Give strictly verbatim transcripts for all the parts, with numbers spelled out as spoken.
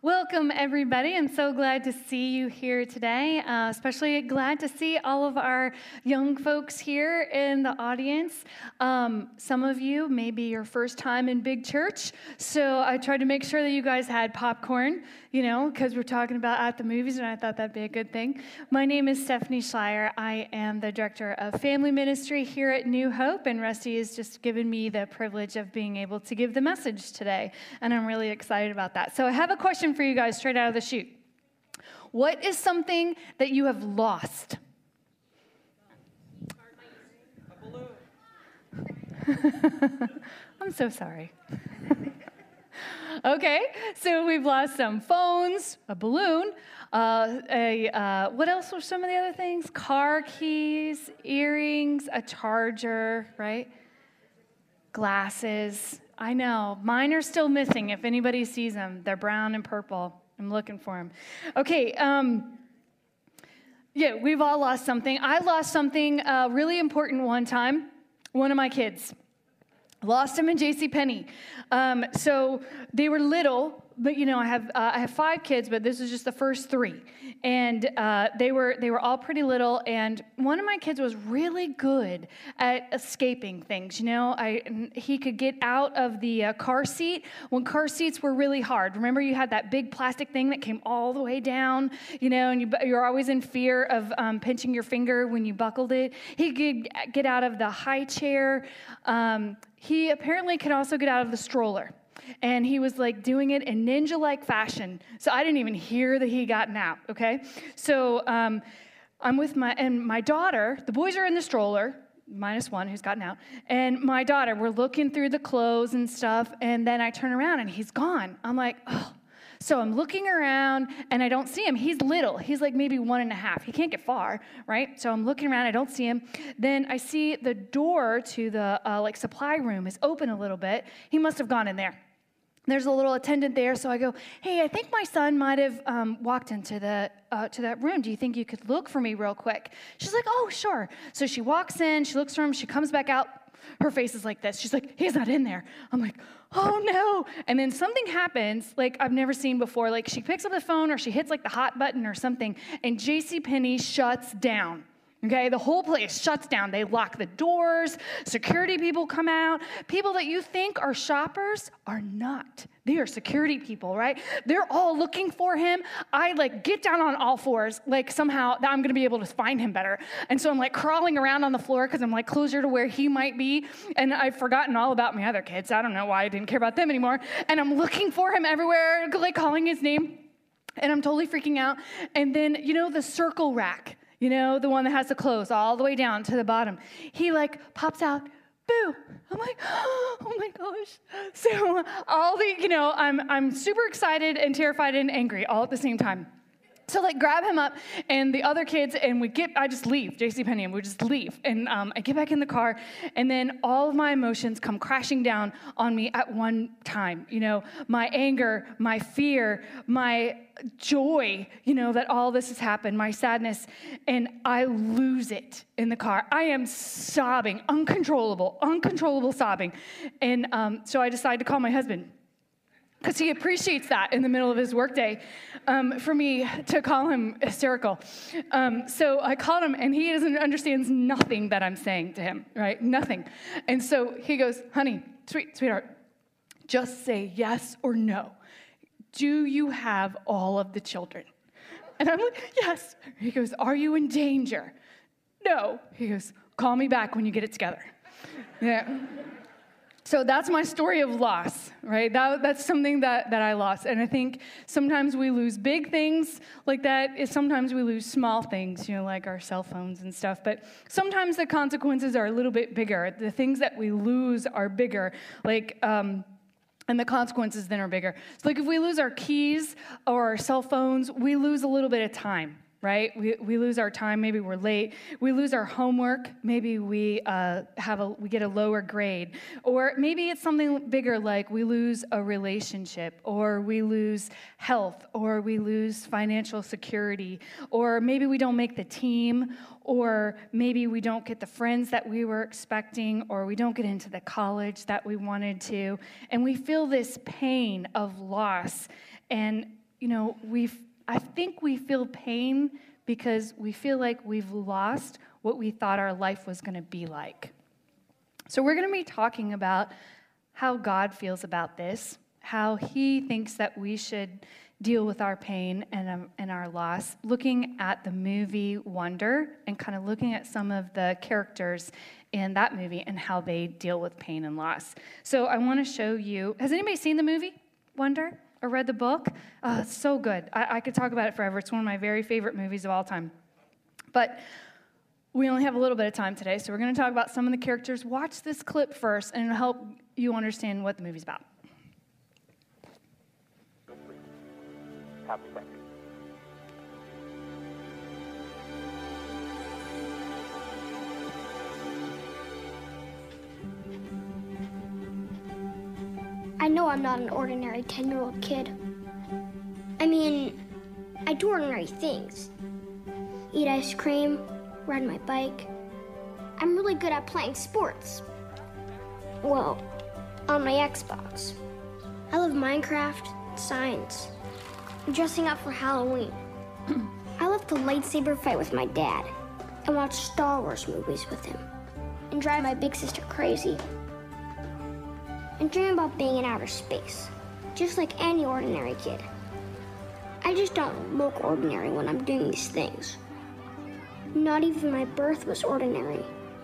Welcome, everybody. I'm so glad to see you here today, uh, especially glad to see all of our young folks here in the audience. Um, some of you, may be your first time in big church, so I tried to make sure that you guys had popcorn, you know, because we're talking about at the movies, and I thought that'd be a good thing. My name is Stephanie Schleier. I am the Director of Family Ministry here at New Hope, and Rusty has just given me the privilege of being able to give the message today, and I'm really excited about that. So I have a question for you guys straight out of the chute. What is something that you have lost? A balloon. I'm so sorry. Okay, so we've lost some phones, a balloon, uh, a uh, what else were some of the other things? Car keys, earrings, a charger, right? Glasses. I know. Mine are still missing. If anybody sees them, they're brown and purple. I'm looking for them. Okay. Um, yeah, we've all lost something. I lost something uh, really important one time. One of my kids. Lost them in JCPenney. Um, so they were little, but you know, I have uh, I have five kids, but this is just the first three, and uh, they were they were all pretty little. And one of my kids was really good at escaping things. You know, I he could get out of the uh, car seat when car seats were really hard. Remember, you had that big plastic thing that came all the way down. You know, and you you're always in fear of um, pinching your finger when you buckled it. He could get out of the high chair. Um, he apparently could also get out of the stroller. And he was like doing it in ninja-like fashion. So I didn't even hear that he gotten out, okay? So um, I'm with my, and my daughter, the boys are in the stroller, minus one who's gotten out, and my daughter, we're looking through the clothes and stuff, and then I turn around and he's gone. I'm like, oh. So I'm looking around, and I don't see him. He's little. He's like maybe one and a half. He can't get far, right? So I'm looking around. I don't see him. Then I see the door to the uh, like supply room is open a little bit. He must have gone in there. There's a little attendant there, so I go, hey, I think my son might have um, walked into the uh, to that room. Do you think you could look for me real quick? She's like, oh, sure. So she walks in. She looks for him. She comes back out. Her face is like this. She's like, he's not in there. I'm like, oh, no. And then something happens like I've never seen before. Like she picks up the phone or she hits like the hot button or something, and JCPenney shuts down. Okay, the whole place shuts down. They lock the doors. Security people come out. People that you think are shoppers are not. They are security people, right? They're all looking for him. I like get down on all fours, like somehow I'm going to be able to find him better. And so I'm like crawling around on the floor because I'm like closer to where he might be. And I've forgotten all about my other kids. I don't know why I didn't care about them anymore. And I'm looking for him everywhere, like calling his name. And I'm totally freaking out. And then, you know, the circle rack. You know, the one that has the clothes all the way down to the bottom. He, like, pops out, boo. I'm like, oh, my gosh. So all the, you know, I'm I'm super excited and terrified and angry all at the same time. So, like, grab him up, and the other kids, and we get, I just leave, JCPenney, and we just leave. And um, I get back in the car, and then all of my emotions come crashing down on me at one time. You know, my anger, my fear, my joy, you know, that all this has happened, my sadness, and I lose it in the car. I am sobbing, uncontrollable, uncontrollable sobbing. And um, so I decide to call my husband, because he appreciates that in the middle of his workday, um, for me to call him hysterical. Um, so I called him, and he doesn't understands nothing that I'm saying to him, right? Nothing. And so he goes, honey, sweet, sweetheart, just say yes or no. Do you have all of the children? And I'm like, yes. He goes, are you in danger? No. He goes, call me back when you get it together. Yeah. So that's my story of loss, right? That, that's something that, that I lost. And I think sometimes we lose big things like that. Is sometimes we lose small things, you know, like our cell phones and stuff. But sometimes the consequences are a little bit bigger. The things that we lose are bigger, like, um, and the consequences then are bigger. So like if we lose our keys or our cell phones, we lose a little bit of time. Right? We we lose our time. Maybe we're late. We lose our homework. Maybe we uh, have a we get a lower grade, or maybe it's something bigger like we lose a relationship, or we lose health, or we lose financial security, or maybe we don't make the team, or maybe we don't get the friends that we were expecting, or we don't get into the college that we wanted to, and we feel this pain of loss. And you know, we've, I think we feel pain because we feel like we've lost what we thought our life was going to be like. So we're going to be talking about how God feels about this, how he thinks that we should deal with our pain and, um, and our loss, looking at the movie Wonder and kind of looking at some of the characters in that movie and how they deal with pain and loss. So I want to show you, has anybody seen the movie Wonder or read the book? Uh, it's so good. I, I could talk about it forever. It's one of my very favorite movies of all time. But we only have a little bit of time today, so we're going to talk about some of the characters. Watch this clip first, and it'll help you understand what the movie's about. Happy Thanksgiving. I know I'm not an ordinary ten-year-old kid. I mean, I do ordinary things. Eat ice cream, ride my bike. I'm really good at playing sports. Well, on my Xbox. I love Minecraft, science, and dressing up for Halloween. I love to lightsaber fight with my dad and watch Star Wars movies with him and drive my big sister crazy and dream about being in outer space, just like any ordinary kid. I just don't look ordinary when I'm doing these things. Not even my birth was ordinary.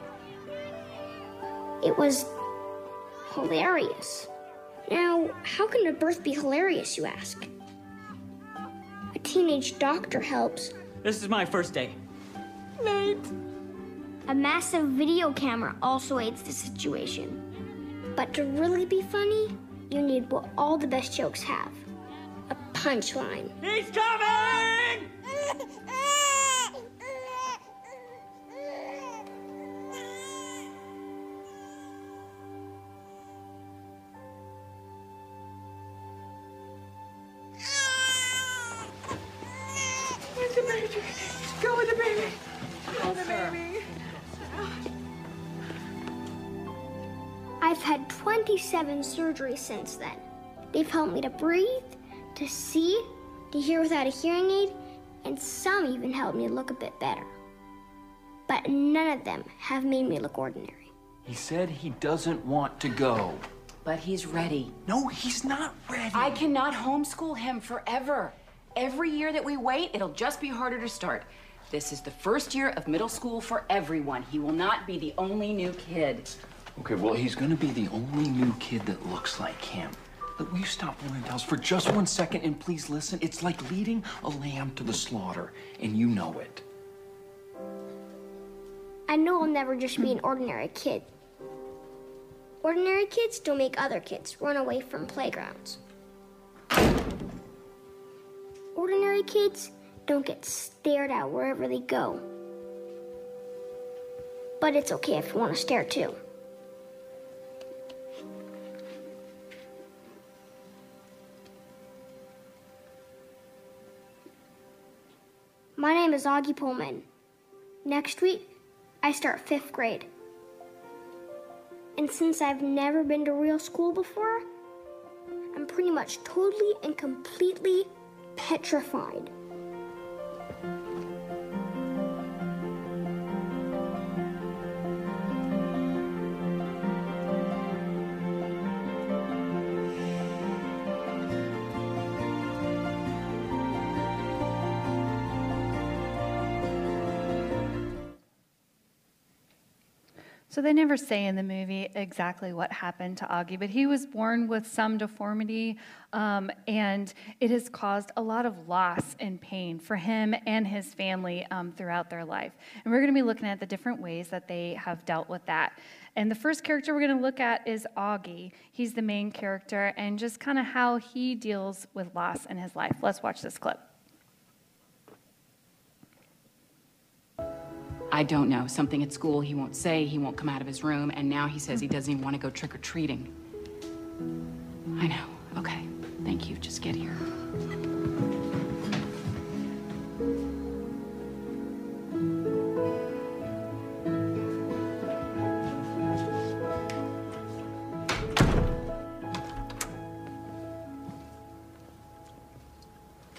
It was hilarious. Now, how can a birth be hilarious, you ask? A teenage doctor helps. This is my first day. Nate. A massive video camera also aids the situation. But to really be funny, you need what all the best jokes have. A punchline. He's coming! Where's the baby? Go with the baby. Go with the baby. I've had twenty-seven surgeries since then. They've helped me to breathe, to see, to hear without a hearing aid, and some even helped me look a bit better. But none of them have made me look ordinary. He said he doesn't want to go. But he's ready. No, he's not ready. I cannot homeschool him forever. Every year that we wait, it'll just be harder to start. This is the first year of middle school for everyone. He will not be the only new kid. Okay, well, he's gonna be the only new kid that looks like him. Look, will you stop blowing bells for just one second and please listen? It's like leading a lamb to the slaughter, and you know it. I know I'll never just be an ordinary kid. Ordinary kids don't make other kids run away from playgrounds. Ordinary kids don't get stared at wherever they go. But it's okay if you want to stare too. My name is Augie Pullman. Next week, I start fifth grade. And since I've never been to real school before, I'm pretty much totally and completely petrified. So they never say in the movie exactly what happened to Augie, but he was born with some deformity, um, and it has caused a lot of loss and pain for him and his family um, throughout their life. And we're going to be looking at the different ways that they have dealt with that. And the first character we're going to look at is Augie. He's the main character, and just kind of how he deals with loss in his life. Let's watch this clip. I don't know. Something at school he won't say, he won't come out of his room, and now he says he doesn't even want to go trick-or-treating. I know. Okay. Thank you. Just get here.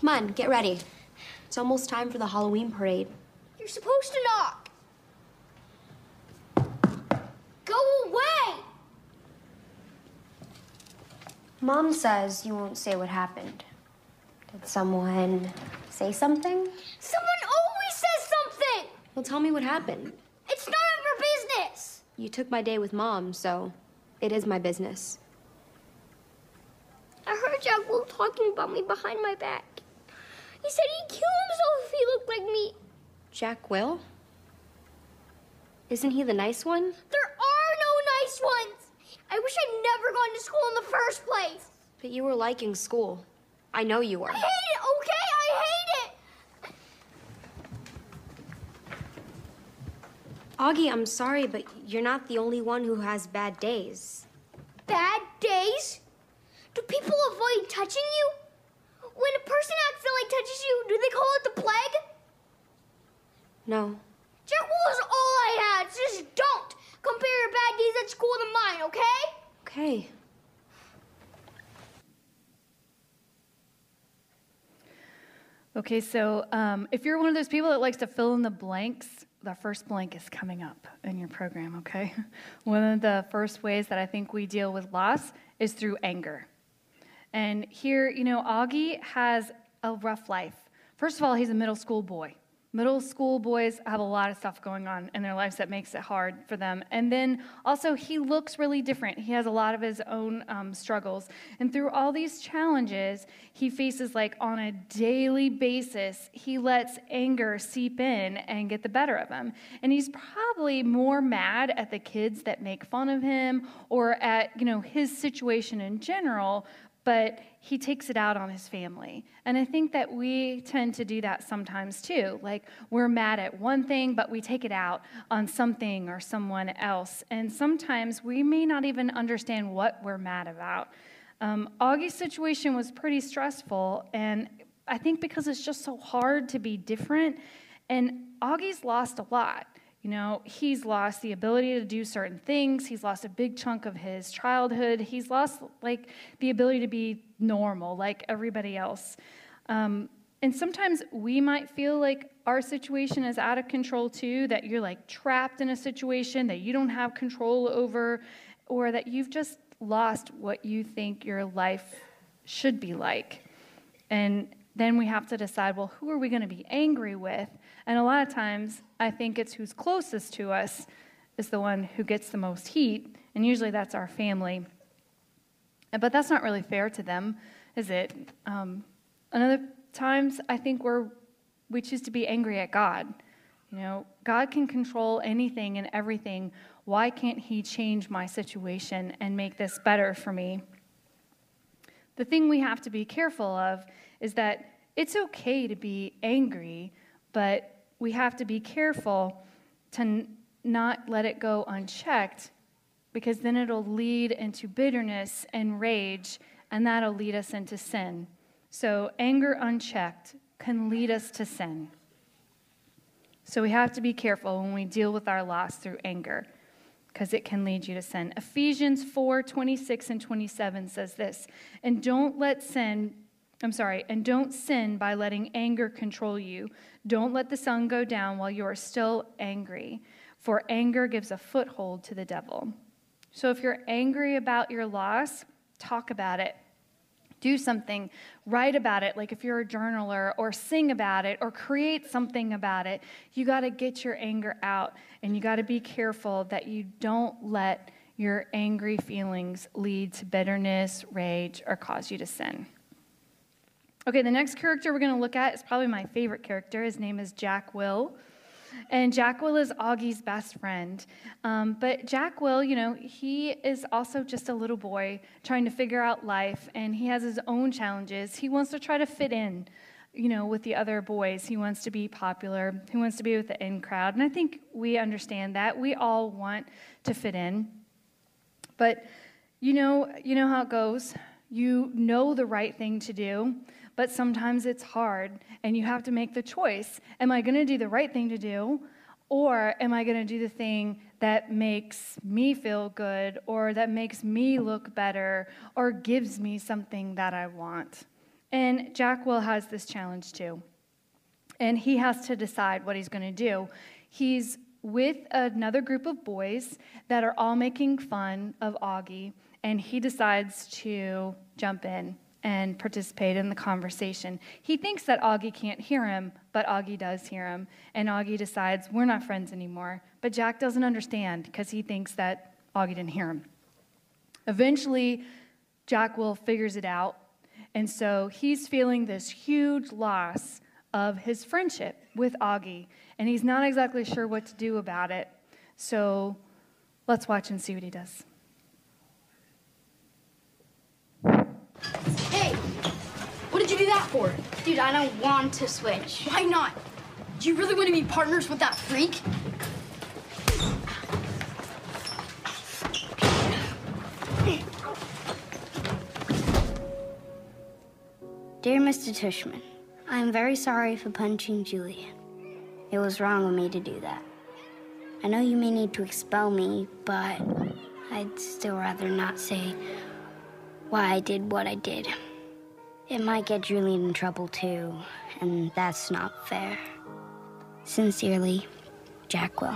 Come on, get ready. It's almost time for the Halloween parade. You're supposed to knock. Go away! Mom says you won't say what happened. Did someone say something? Someone always says something! Well, tell me what happened. It's none of your business! You took my day with Mom, so it is my business. I heard Jack Will talking about me behind my back. He said he'd kill himself if he looked like me. Jack Will? Isn't he the nice one? There are no nice ones! I wish I'd never gone to school in the first place. But you were liking school. I know you were. I hate it, okay? I hate it! Augie, I'm sorry, but you're not the only one who has bad days. Bad days? Do people avoid touching you? When a person accidentally touches you, do they call it the plague? No. Jack Will is all I had, so just don't compare your bad days at school to mine, okay? Okay. Okay, so um, if you're one of those people that likes to fill in the blanks, the first blank is coming up in your program, okay? One of the first ways that I think we deal with loss is through anger. And here, you know, Augie has a rough life. First of all, he's a middle school boy. Middle school boys have a lot of stuff going on in their lives that makes it hard for them. And then also he looks really different. He has a lot of his own um, struggles. And through all these challenges he faces, like on a daily basis, he lets anger seep in and get the better of him. And he's probably more mad at the kids that make fun of him or at, you know, his situation in general, but he takes it out on his family. And I think that we tend to do that sometimes too. Like, we're mad at one thing, but we take it out on something or someone else. And sometimes we may not even understand what we're mad about. Um, Augie's situation was pretty stressful, and I think because it's just so hard to be different, and Augie's lost a lot. You know, he's lost the ability to do certain things. He's lost a big chunk of his childhood. He's lost, like, the ability to be normal like everybody else. Um, and sometimes we might feel like our situation is out of control too, that you're, like, trapped in a situation that you don't have control over, or that you've just lost what you think your life should be like. And then we have to decide, well, who are we going to be angry with? And a lot of times, I think it's who's closest to us is the one who gets the most heat, and usually that's our family. But that's not really fair to them, is it? Um, another times, I think we're we choose to be angry at God. You know, God can control anything and everything. Why can't he change my situation and make this better for me? The thing we have to be careful of is that it's okay to be angry, but we have to be careful to n- not let it go unchecked, because then it'll lead into bitterness and rage, and that'll lead us into sin. So anger unchecked can lead us to sin. So we have to be careful when we deal with our loss through anger, because it can lead you to sin. Ephesians four, twenty-six and twenty-seven says this, and don't let sin I'm sorry, and don't sin by letting anger control you. Don't let the sun go down while you are still angry, for anger gives a foothold to the devil. So if you're angry about your loss, talk about it. Do something, write about it, like if you're a journaler, or sing about it, or create something about it. You got to get your anger out, and you got to be careful that you don't let your angry feelings lead to bitterness, rage, or cause you to sin. Okay, the next character we're going to look at is probably my favorite character. His name is Jack Will. And Jack Will is Augie's best friend. Um, but Jack Will, you know, he is also just a little boy trying to figure out life, and he has his own challenges. He wants to try to fit in, you know, with the other boys. He wants to be popular. He wants to be with the in crowd. And I think we understand that. We all want to fit in. But you know, you know how it goes. You know the right thing to do, but sometimes it's hard, and you have to make the choice. Am I going to do the right thing to do, or am I going to do the thing that makes me feel good, or that makes me look better, or gives me something that I want? And Jack Will has this challenge too. And he has to decide what he's going to do. He's with another group of boys that are all making fun of Augie, and he decides to jump in and participate in the conversation. He thinks that Augie can't hear him, but Augie does hear him, and Augie decides, we're not friends anymore. But Jack doesn't understand because he thinks that Augie didn't hear him. Eventually, Jack Will figures it out, and so he's feeling this huge loss of his friendship with Augie, and he's not exactly sure what to do about it. So let's watch and see what he does. Hey, what did you do that for? Dude, I don't want to switch. Why not? Do you really want to be partners with that freak? Dear Mister Tushman, I am very sorry for punching Julia. It was wrong of me to do that. I know you may need to expel me, but I'd still rather not say why I did what I did. It might get Julian in trouble too, and that's not fair. Sincerely, Jack Will.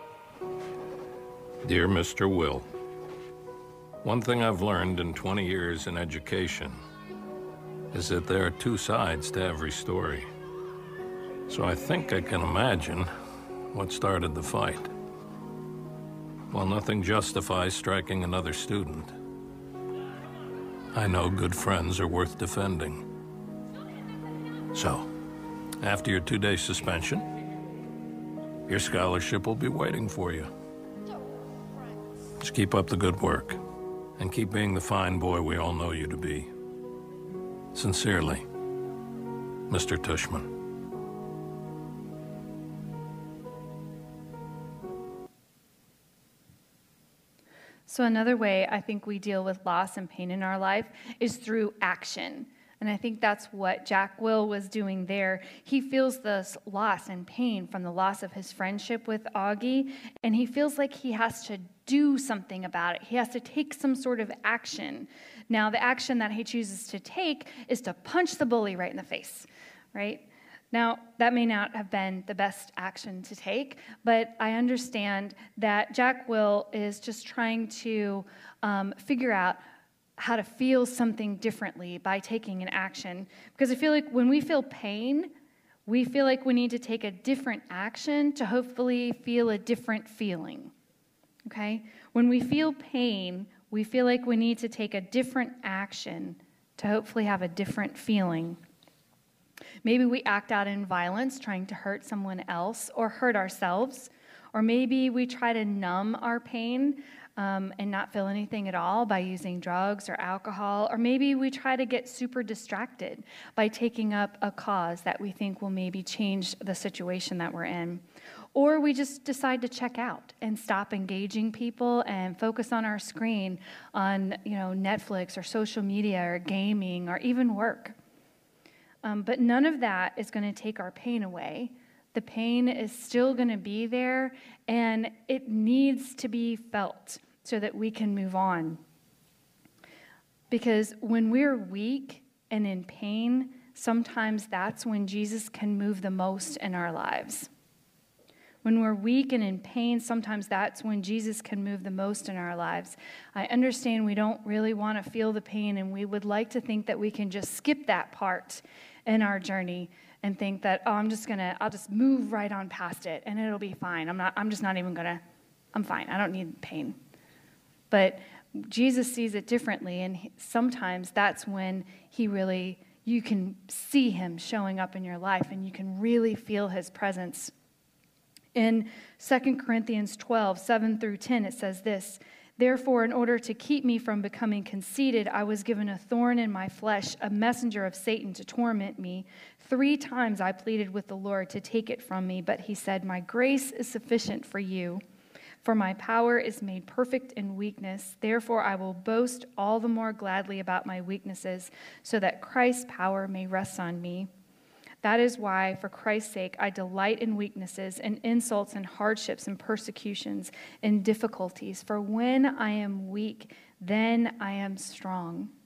Dear Mister Will, one thing I've learned in twenty years in education is that there are two sides to every story. So I think I can imagine what started the fight. While nothing justifies striking another student, I know good friends are worth defending. So, after your two-day suspension, your scholarship will be waiting for you. Just keep up the good work, and keep being the fine boy we all know you to be. Sincerely, Mister Tushman. So another way I think we deal with loss and pain in our life is through action. And I think that's what Jack Will was doing there. He feels this loss and pain from the loss of his friendship with Augie, and he feels like he has to do something about it. He has to take some sort of action. Now, the action that he chooses to take is to punch the bully right in the face, right? Now, that may not have been the best action to take, but I understand that Jack Will is just trying to um, figure out how to feel something differently by taking an action. Because I feel like when we feel pain, we feel like we need to take a different action to hopefully feel a different feeling, okay? When we feel pain, we feel like we need to take a different action to hopefully have a different feeling. Maybe we act out in violence, trying to hurt someone else or hurt ourselves. Or maybe we try to numb our pain um, and not feel anything at all by using drugs or alcohol. Or maybe we try to get super distracted by taking up a cause that we think will maybe change the situation that we're in. Or we just decide to check out and stop engaging people and focus on our screen on, you know, Netflix or social media or gaming or even work. Um, but none of that is going to take our pain away. The pain is still going to be there, and it needs to be felt so that we can move on. Because when we're weak and in pain, sometimes that's when Jesus can move the most in our lives. When we're weak and in pain, sometimes that's when Jesus can move the most in our lives. I understand we don't really want to feel the pain, and we would like to think that we can just skip that part in our journey and think that, oh, I'm just gonna, I'll just move right on past it and it'll be fine. I'm not, I'm just not even gonna, I'm fine. I don't need pain. But Jesus sees it differently, and he, sometimes that's when he really, you can see him showing up in your life and you can really feel his presence. In Second Corinthians twelve, seven through ten, it says this: "Therefore, in order to keep me from becoming conceited, I was given a thorn in my flesh, a messenger of Satan to torment me. Three times I pleaded with the Lord to take it from me, but he said, 'My grace is sufficient for you, for my power is made perfect in weakness. Therefore, I will boast all the more gladly about my weaknesses, so that Christ's power may rest on me. That is why, for Christ's sake, I delight in weaknesses and insults and hardships and persecutions and difficulties. For when I am weak, then I am strong.'"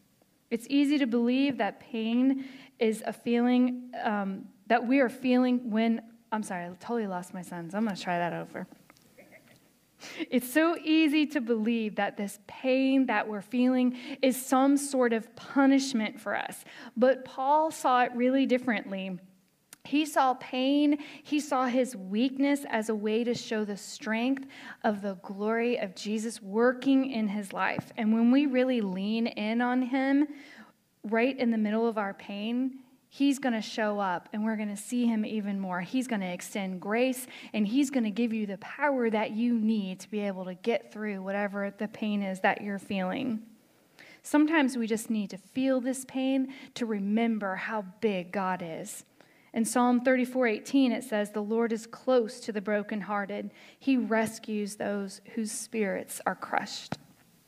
It's easy to believe that pain is a feeling um, that we are feeling when, I'm sorry, I totally lost my sentence. I'm going to try that over. It's so easy to believe that this pain that we're feeling is some sort of punishment for us. But Paul saw it really differently. He saw pain, he saw his weakness as a way to show the strength of the glory of Jesus working in his life. And when we really lean in on him, right in the middle of our pain, he's going to show up and we're going to see him even more. He's going to extend grace and he's going to give you the power that you need to be able to get through whatever the pain is that you're feeling. Sometimes we just need to feel this pain to remember how big God is. In Psalm thirty-four eighteen, it says, "The Lord is close to the brokenhearted. He rescues those whose spirits are crushed."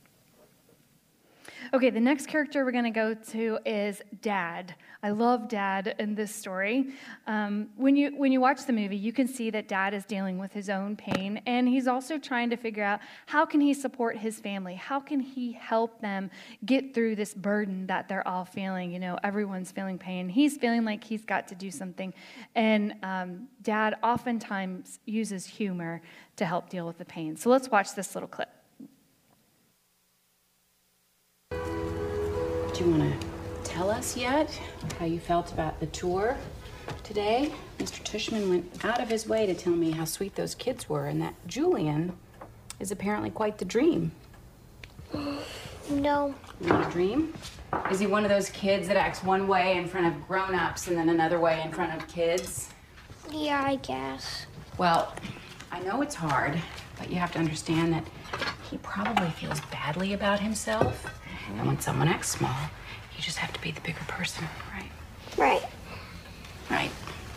Okay, the next character we're going to go to is Dad. I love Dad in this story. Um, when you when you watch the movie, you can see that Dad is dealing with his own pain, and he's also trying to figure out how can he support his family? How can he help them get through this burden that they're all feeling? You know, everyone's feeling pain. He's feeling like he's got to do something, and um, Dad oftentimes uses humor to help deal with the pain. So let's watch this little clip. Do you want to tell us yet how you felt about the tour today? Mister Tushman went out of his way to tell me how sweet those kids were and that Julian is apparently quite the dream. No. Not a dream? Is he one of those kids that acts one way in front of grown-ups and then another way in front of kids? Yeah, I guess. Well, I know it's hard, but you have to understand that he probably feels badly about himself. And when someone acts small, you just have to be the bigger person, right? Right. Right.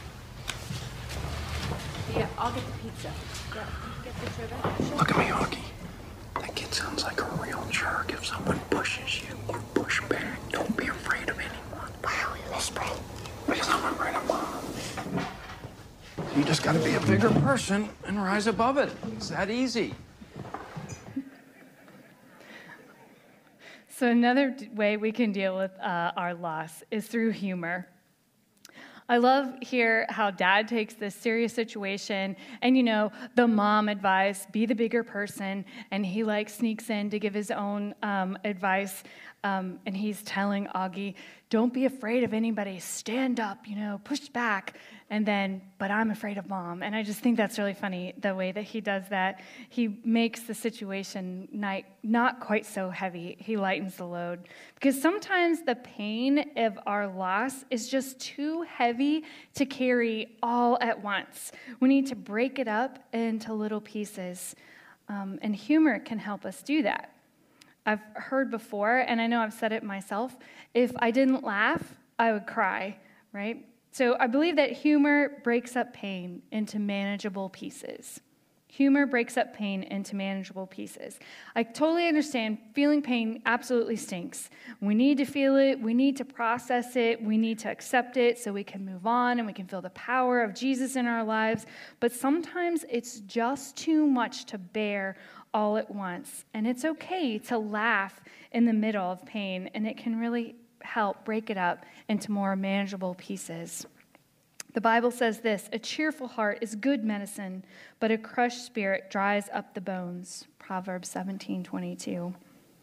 Yeah, I'll get the pizza. Yeah, get the sugar. Look at me, Augie. That kid sounds like a real jerk. If someone pushes you, you push back. Don't be afraid of anyone. Why are we whispering? Because I'm afraid of Mom. You just gotta be a bigger person and rise above it. It's that easy. So another way we can deal with uh, our loss is through humor. I love here how Dad takes this serious situation and, you know, the mom advice, be the bigger person, and he, like, sneaks in to give his own um, advice, um, and he's telling Augie, don't be afraid of anybody, stand up, you know, push back, and then, but I'm afraid of Mom. And I just think that's really funny, the way that he does that. He makes the situation not, not quite so heavy. He lightens the load. Because sometimes the pain of our loss is just too heavy to carry all at once. We need to break it up into little pieces. Um, and humor can help us do that. I've heard before, and I know I've said it myself, if I didn't laugh, I would cry, right? So I believe that humor breaks up pain into manageable pieces. Humor breaks up pain into manageable pieces. I totally understand feeling pain absolutely stinks. We need to feel it. We need to process it. We need to accept it so we can move on and we can feel the power of Jesus in our lives. But sometimes it's just too much to bear all at once. And it's okay to laugh in the middle of pain, and it can really help break it up into more manageable pieces. The Bible says this, a cheerful heart is good medicine, but a crushed spirit dries up the bones. Proverbs seventeen twenty-two.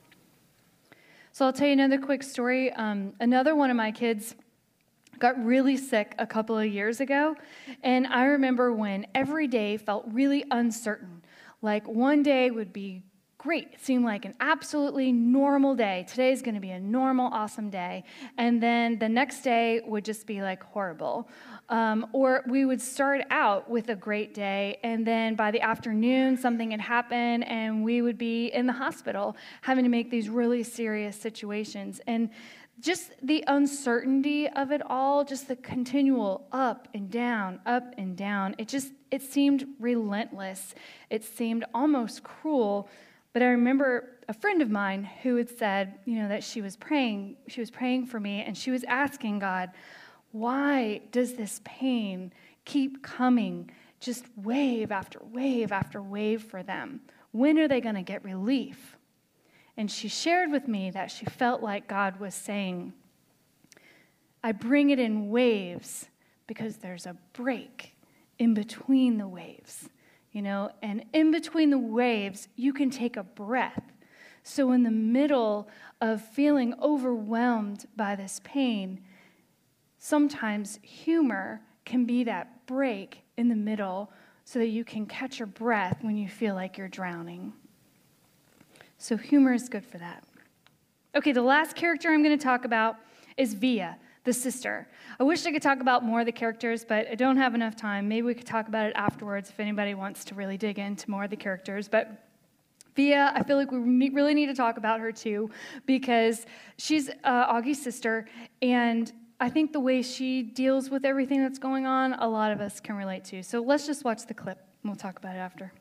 So I'll tell you another quick story. Um, another one of my kids got really sick a couple of years ago, and I remember when every day felt really uncertain. Like one day would be great. It seemed like an absolutely normal day. Today's going to be a normal, awesome day. And then the next day would just be like horrible. Um, or we would start out with a great day, and then by the afternoon, something had happened, and we would be in the hospital having to make these really serious situations. And just the uncertainty of it all, just the continual up and down, up and down, it just, it seemed relentless. It seemed almost cruel. But I remember a friend of mine who had said, you know, that she was praying, she was praying for me, and she was asking God, why does this pain keep coming, just wave after wave after wave for them? When are they going to get relief? And she shared with me that she felt like God was saying, I bring it in waves because there's a break in between the waves, you know, and in between the waves, you can take a breath. So in the middle of feeling overwhelmed by this pain, sometimes humor can be that break in the middle so that you can catch your breath when you feel like you're drowning. So humor is good for that. Okay, the last character I'm going to talk about is Via, the sister. I wish I could talk about more of the characters, but I don't have enough time. Maybe we could talk about it afterwards if anybody wants to really dig into more of the characters. But Via, I feel like we really need to talk about her too, because she's uh, Augie's sister, and I think the way she deals with everything that's going on, a lot of us can relate to. So let's just watch the clip, and we'll talk about it after.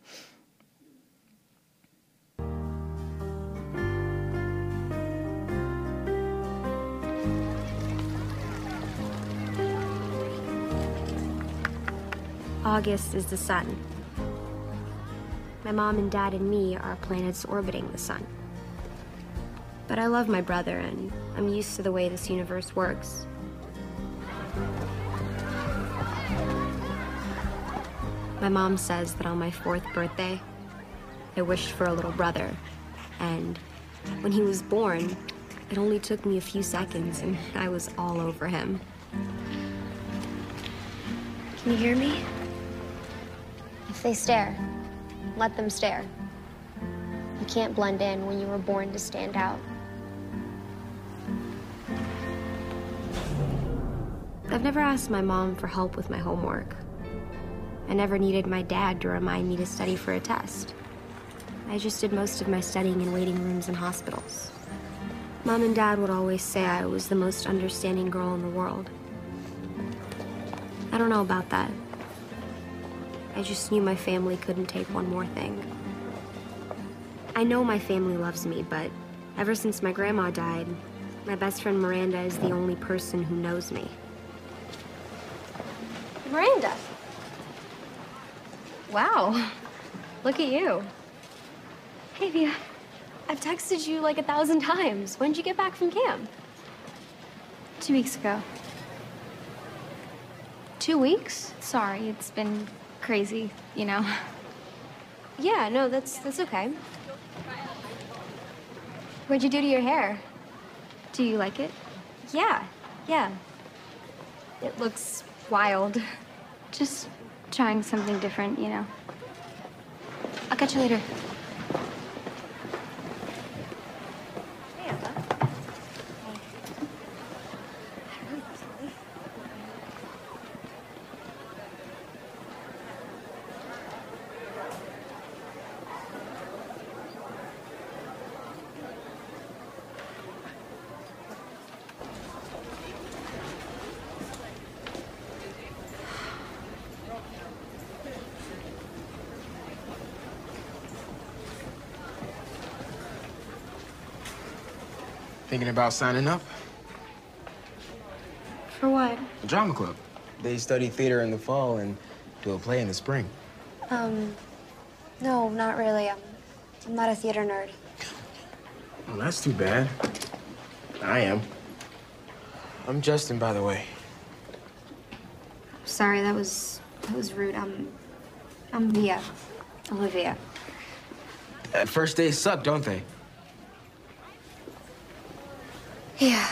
August is the sun. My mom and dad and me are planets orbiting the sun. But I love my brother, and I'm used to the way this universe works. My mom says that on my fourth birthday, I wished for a little brother. And when he was born, it only took me a few seconds, and I was all over him. Can you hear me? If they stare, let them stare. You can't blend in when you were born to stand out. I've never asked my mom for help with my homework. I never needed my dad to remind me to study for a test. I just did most of my studying in waiting rooms and hospitals. Mom and Dad would always say I was the most understanding girl in the world. I don't know about that. I just knew my family couldn't take one more thing. I know my family loves me, but ever since my grandma died, my best friend Miranda is the only person who knows me. Miranda! Wow, look at you. Hey, Via. I've texted you like a thousand times. When'd you get back from camp? Two weeks ago. Two weeks? Sorry, it's been crazy, you know. Yeah, no, that's that's okay. What'd you do to your hair? Do you like it? Yeah, yeah. It looks wild. Just trying something different, you know. I'll catch you later. Hey, Emma. Thinking about signing up? For what? The drama club. They study theater in the fall and do a play in the spring. Um, no, not really. I'm, I'm not a theater nerd. Well, that's too bad. I am. I'm Justin, by the way. Sorry, that was that was rude. I'm I'm Via. Olivia. Uh, first days suck, don't they? Yeah.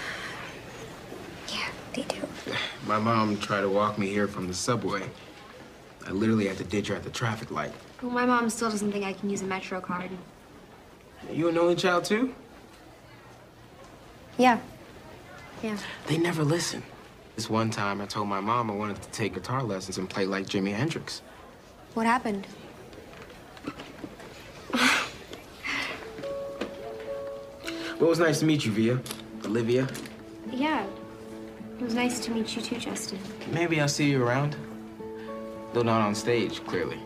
Yeah, they do. My mom tried to walk me here from the subway. I literally had to ditch her at the traffic light. Well, my mom still doesn't think I can use a Metro card. You an only child, too? Yeah. Yeah. They never listen. This one time, I told my mom I wanted to take guitar lessons and play like Jimi Hendrix. What happened? Well, it was nice to meet you, Via. Olivia. Yeah. It was nice to meet you too, Justin. Maybe I'll see you around. Though not on stage, clearly.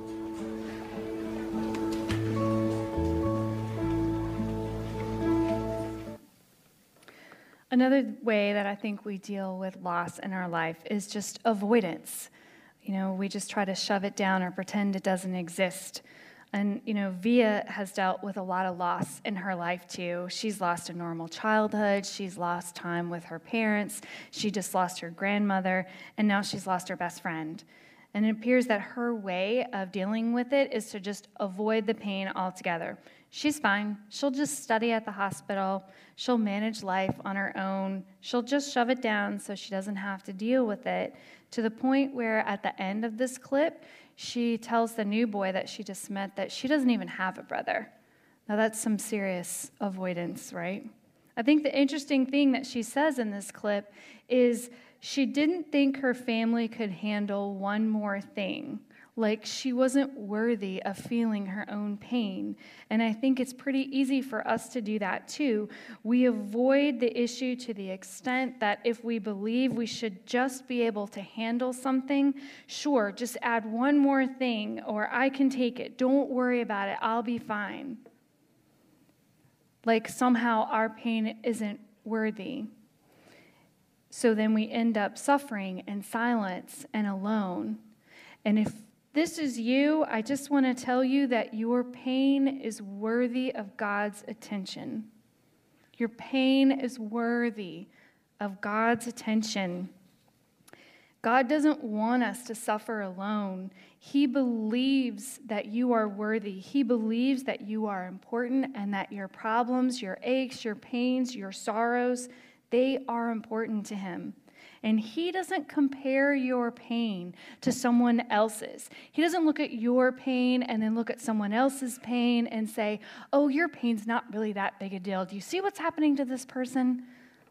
Another way that I think we deal with loss in our life is just avoidance. You know, we just try to shove it down or pretend it doesn't exist. And, you know, Via has dealt with a lot of loss in her life, too. She's lost a normal childhood. She's lost time with her parents. She just lost her grandmother. And now she's lost her best friend. And it appears that her way of dealing with it is to just avoid the pain altogether. She's fine. She'll just study at the hospital. She'll manage life on her own. She'll just shove it down so she doesn't have to deal with it, to the point where at the end of this clip, she tells the new boy that she just met that she doesn't even have a brother. Now that's some serious avoidance, right? I think the interesting thing that she says in this clip is she didn't think her family could handle one more thing. Like she wasn't worthy of feeling her own pain. And I think it's pretty easy for us to do that too. We avoid the issue to the extent that if we believe we should just be able to handle something, sure, just add one more thing, or I can take it. Don't worry about it. I'll be fine. Like somehow our pain isn't worthy. So then we end up suffering in silence and alone. And if this is you, I just want to tell you that your pain is worthy of God's attention. Your pain is worthy of God's attention. God doesn't want us to suffer alone. He believes that you are worthy. He believes that you are important and that your problems, your aches, your pains, your sorrows, they are important to him. And he doesn't compare your pain to someone else's. He doesn't look at your pain and then look at someone else's pain and say, oh, your pain's not really that big a deal. Do you see what's happening to this person?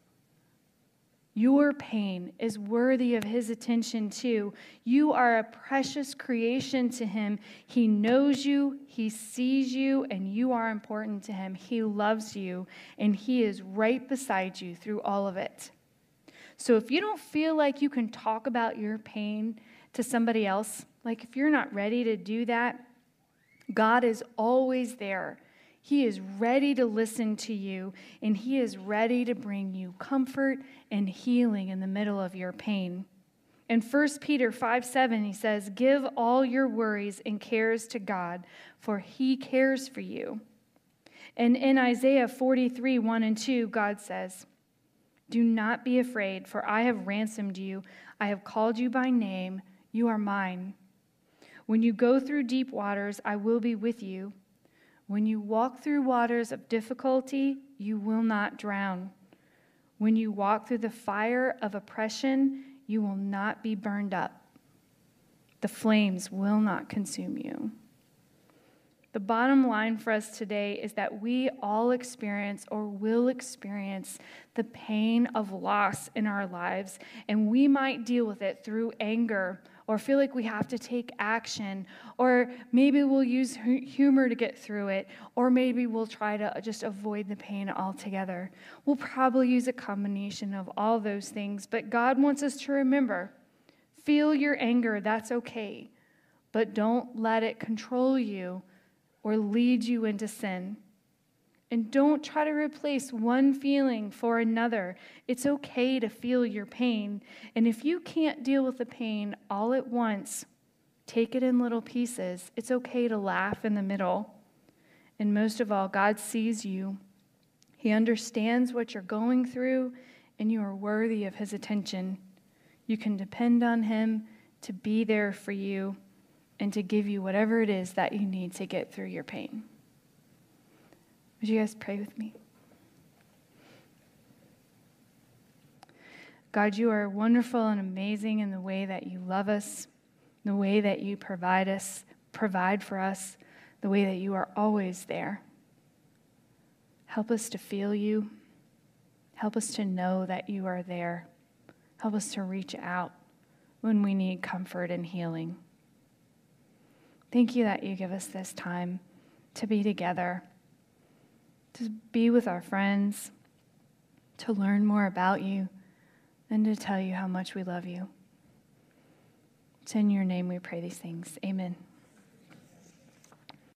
Your pain is worthy of his attention too. You are a precious creation to him. He knows you, he sees you, and you are important to him. He loves you, and he is right beside you through all of it. So if you don't feel like you can talk about your pain to somebody else, like if you're not ready to do that, God is always there. He is ready to listen to you, and he is ready to bring you comfort and healing in the middle of your pain. In First Peter five seven, he says, give all your worries and cares to God, for he cares for you. And in Isaiah forty-three, one and two, God says, do not be afraid, for I have ransomed you. I have called you by name. You are mine. When you go through deep waters, I will be with you. When you walk through waters of difficulty, you will not drown. When you walk through the fire of oppression, you will not be burned up. The flames will not consume you. The bottom line for us today is that we all experience or will experience the pain of loss in our lives, and we might deal with it through anger or feel like we have to take action, or maybe we'll use humor to get through it, or maybe we'll try to just avoid the pain altogether. We'll probably use a combination of all those things, but God wants us to remember, feel your anger, that's okay, but don't let it control you or lead you into sin. And don't try to replace one feeling for another. It's okay to feel your pain. And if you can't deal with the pain all at once, take it in little pieces. It's okay to laugh in the middle. And most of all, God sees you. He understands what you're going through, and you are worthy of his attention. You can depend on him to be there for you and to give you whatever it is that you need to get through your pain. Would you guys pray with me? God, you are wonderful and amazing in the way that you love us, the way that you provide us, provide for us, the way that you are always there. Help us to feel you. Help us to know that you are there. Help us to reach out when we need comfort and healing. Thank you that you give us this time to be together, to be with our friends, to learn more about you, and to tell you how much we love you. It's in your name we pray these things. Amen.